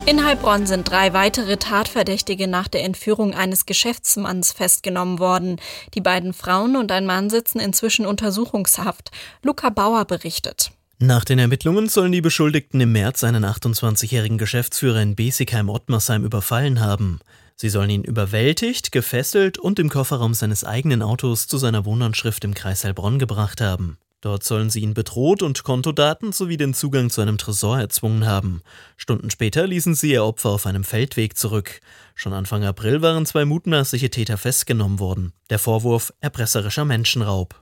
In Heilbronn sind 3 weitere Tatverdächtige nach der Entführung eines Geschäftsmanns festgenommen worden. Die beiden Frauen und ein Mann sitzen inzwischen Untersuchungshaft. Luca Bauer berichtet. Nach den Ermittlungen sollen die Beschuldigten im März einen 28-jährigen Geschäftsführer in Besigheim-Ottmarsheim überfallen haben. Sie sollen ihn überwältigt, gefesselt und im Kofferraum seines eigenen Autos zu seiner Wohnanschrift im Kreis Heilbronn gebracht haben. Dort sollen sie ihn bedroht und Kontodaten sowie den Zugang zu einem Tresor erzwungen haben. Stunden später ließen sie ihr Opfer auf einem Feldweg zurück. Schon Anfang April waren 2 mutmaßliche Täter festgenommen worden. Der Vorwurf: erpresserischer Menschenraub.